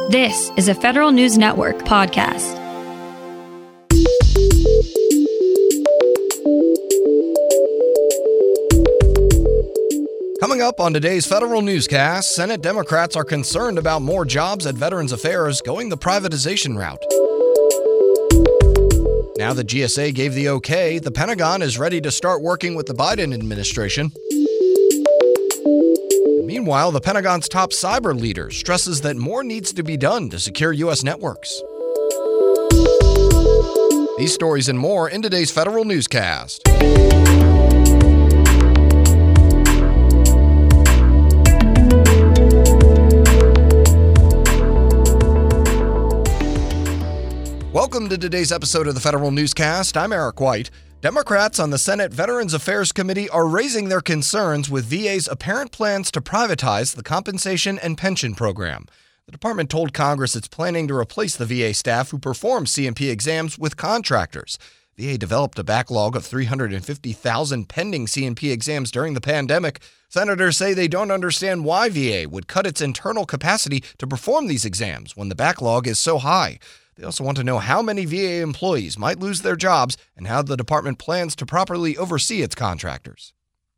This is a Federal News Network podcast. Coming up on today's Federal Newscast, Senate Democrats are concerned about more jobs at Veterans Affairs going the privatization route. Now that GSA gave the okay, the Pentagon is ready to start working with the Biden administration. Meanwhile, the Pentagon's top cyber leader stresses that more needs to be done to secure U.S. networks. These stories and more in today's Federal Newscast. Welcome to today's episode of the Federal Newscast. I'm Eric White. Democrats on the Senate Veterans Affairs Committee are raising their concerns with VA's apparent plans to privatize the compensation and pension program. The department told Congress it's planning to replace the VA staff who perform C&P exams with contractors. VA developed a backlog of 350,000 pending C&P exams during the pandemic. Senators say they don't understand why VA would cut its internal capacity to perform these exams when the backlog is so high. They also want to know how many VA employees might lose their jobs and how the department plans to properly oversee its contractors.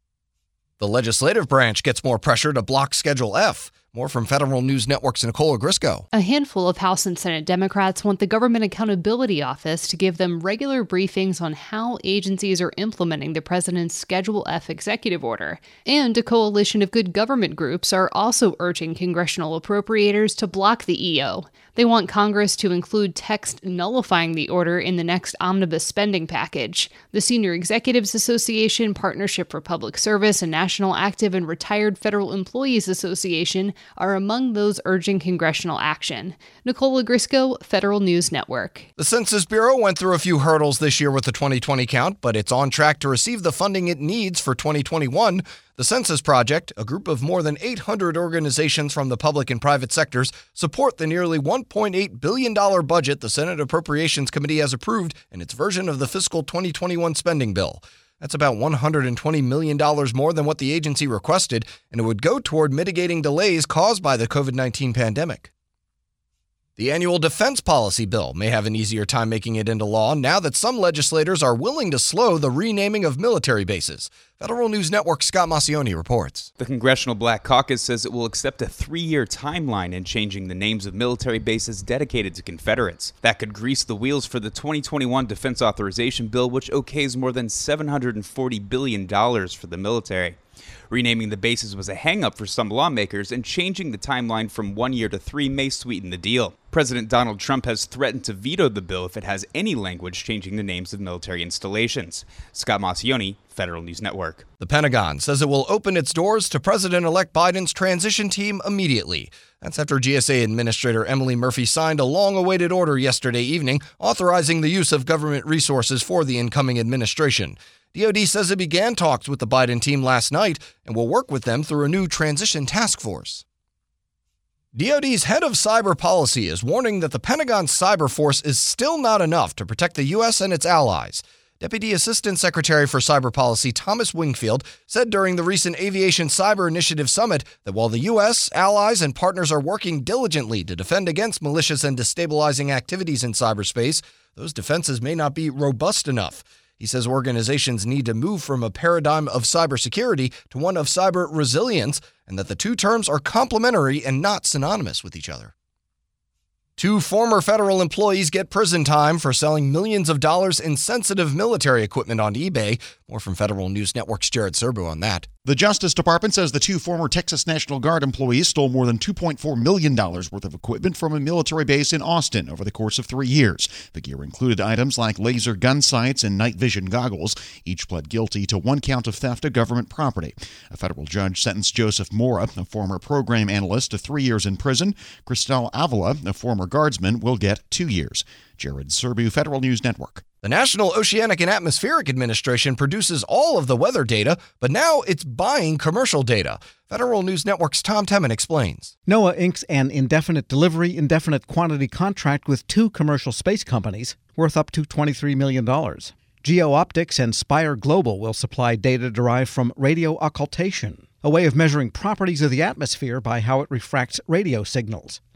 The legislative branch gets more pressure to block Schedule F. More from Federal News Network's Nicole Ogrysko. A handful of House and Senate Democrats want the Government Accountability Office to give them regular briefings on how agencies are implementing the president's Schedule F executive order. And a coalition of good government groups are also urging congressional appropriators to block the EO. They want Congress to include text nullifying the order in the next omnibus spending package. The Senior Executives Association, Partnership for Public Service, and National Active and Retired Federal Employees Association are among those urging congressional action. Nicole Ogrysko, Federal News Network. The Census Bureau went through a few hurdles this year with the 2020 count, but it's on track to receive the funding it needs for 2021. The Census Project, a group of more than 800 organizations from the public and private sectors, support the nearly $1.8 billion budget the Senate Appropriations Committee has approved in its version of the fiscal 2021 spending bill. That's about $120 million more than what the agency requested, and it would go toward mitigating delays caused by the COVID-19 pandemic. The annual defense policy bill may have an easier time making it into law now that some legislators are willing to slow the renaming of military bases. Federal News Network's Scott Maucione reports. The Congressional Black Caucus says it will accept a 3-year timeline in changing the names of military bases dedicated to Confederates. That could grease the wheels for the 2021 Defense Authorization Bill, which okays more than $740 billion for the military. Renaming the bases was a hang-up for some lawmakers, and changing the timeline from 1 year to 3 may sweeten the deal. President Donald Trump has threatened to veto the bill if it has any language changing the names of military installations. Scott Maucione, Federal News Network. The Pentagon says it will open its doors to President-elect Biden's transition team immediately. That's after GSA Administrator Emily Murphy signed a long-awaited order yesterday evening authorizing the use of government resources for the incoming administration. DoD says it began talks with the Biden team last night and will work with them through a new transition task force. DoD's head of cyber policy is warning that the Pentagon's cyber force is still not enough to protect the U.S. and its allies. Deputy Assistant Secretary for Cyber Policy Thomas Wingfield said during the recent Aviation Cyber Initiative Summit that while the U.S., allies, and partners are working diligently to defend against malicious and destabilizing activities in cyberspace, those defenses may not be robust enough. He says organizations need to move from a paradigm of cybersecurity to one of cyber resilience, and that the two terms are complementary and not synonymous with each other. 2 former federal employees get prison time for selling millions of dollars in sensitive military equipment on eBay. More from Federal News Network's Jared Serbu on that. The Justice Department says the 2 former Texas National Guard employees stole more than $2.4 million worth of equipment from a military base in Austin over the course of 3 years. The gear included items like laser gun sights and night vision goggles. Each pled guilty to 1 count of theft of government property. A federal judge sentenced Joseph Mora, a former program analyst, to 3 years in prison. Cristel Avila, a former guardsman, will get 2 years. Jared Serbu, Federal News Network. The National Oceanic and Atmospheric Administration produces all of the weather data, but now it's buying commercial data. Federal News Network's Tom Temin explains. NOAA inks an indefinite delivery, indefinite quantity contract with 2 commercial space companies worth up to $23 million. GeoOptics and Spire Global will supply data derived from radio occultation, a way of measuring properties of the atmosphere by how it refracts radio signals.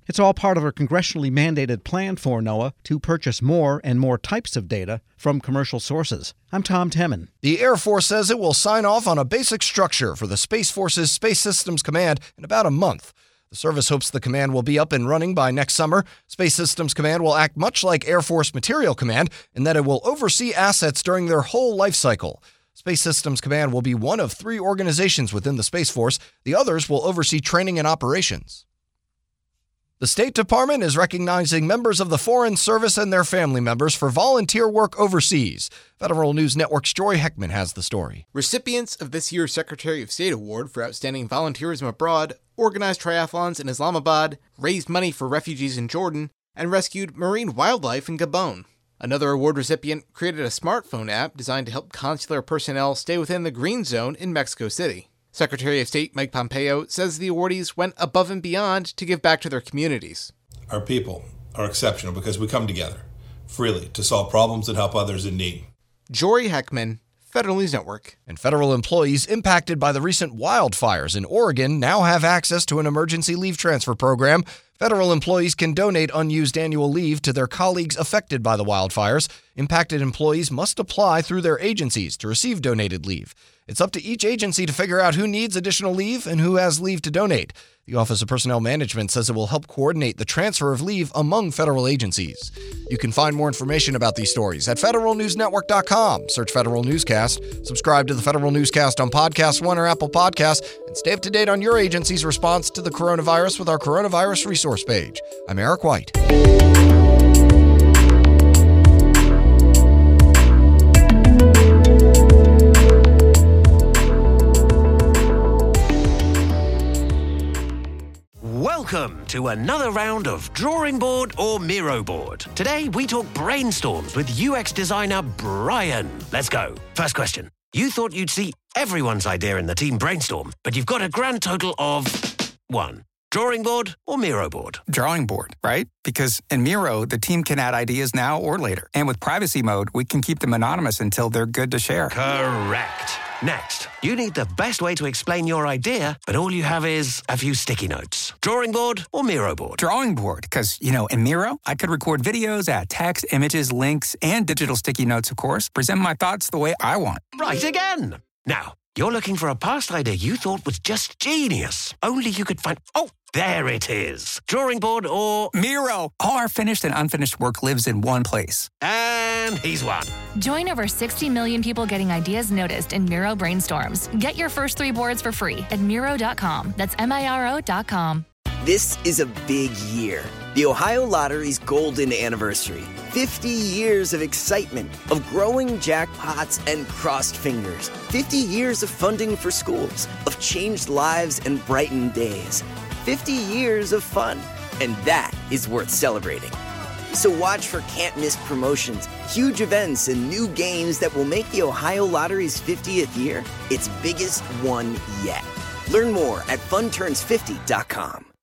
It's all part of a congressionally mandated plan for NOAA to purchase more and more types of data from commercial sources. I'm Tom Temin. The Air Force says it will sign off on a basic structure for the Space Force's Space Systems Command in about a month. The service hopes the command will be up and running by next summer. Space Systems Command will act much like Air Force Material Command in that it will oversee assets during their whole life cycle. Space Systems Command will be one of 3 organizations within the Space Force. The others will oversee training and operations. The State Department is recognizing members of the Foreign Service and their family members for volunteer work overseas. Federal News Network's Joy Heckman has the story. Recipients of this year's Secretary of State Award for Outstanding Volunteerism Abroad organized triathlons in Islamabad, raised money for refugees in Jordan, and rescued marine wildlife in Gabon. Another award recipient created a smartphone app designed to help consular personnel stay within the green zone in Mexico City. Secretary of State Mike Pompeo says the awardees went above and beyond to give back to their communities. Our people are exceptional because we come together freely to solve problems and help others in need. Jory Heckman, Federal News Network. And federal employees impacted by the recent wildfires in Oregon now have access to an emergency leave transfer program. Federal employees can donate unused annual leave to their colleagues affected by the wildfires. Impacted employees must apply through their agencies to receive donated leave. It's up to each agency to figure out who needs additional leave and who has leave to donate. The Office of Personnel Management says it will help coordinate the transfer of leave among federal agencies. You can find more information about these stories at federalnewsnetwork.com. Search Federal Newscast. Subscribe to the Federal Newscast on Podcast One or Apple Podcasts, and stay up to date on your agency's response to the coronavirus with our coronavirus resource page. I'm Eric White. Welcome to another round of Drawing Board or Miro Board. Today we talk brainstorms with UX designer Brian. Let's go. First question. You thought you'd see everyone's idea in the team brainstorm, but you've got a grand total of 1. Drawing board or Miro board? Drawing board, right? Because in Miro, the team can add ideas now or later. And with privacy mode, we can keep them anonymous until they're good to share. Correct. Next, you need the best way to explain your idea, but all you have is a few sticky notes. Drawing board or Miro board? Drawing board, because, in Miro, I could record videos, add text, images, links, and digital sticky notes, of course, present my thoughts the way I want. Right again. Now, you're looking for a past idea you thought was just genius. Only you could find... Oh, there it is. Drawing board or... Miro. All our finished and unfinished work lives in one place. And he's won. Join over 60 million people getting ideas noticed in Miro Brainstorms. Get your first 3 boards for free at Miro.com. That's Miro.com. This is a big year. The Ohio Lottery's golden anniversary. 50 years of excitement, of growing jackpots and crossed fingers. 50 years of funding for schools, of changed lives and brightened days. 50 years of fun, and that is worth celebrating. So watch for can't-miss promotions, huge events, and new games that will make the Ohio Lottery's 50th year its biggest one yet. Learn more at funturns50.com.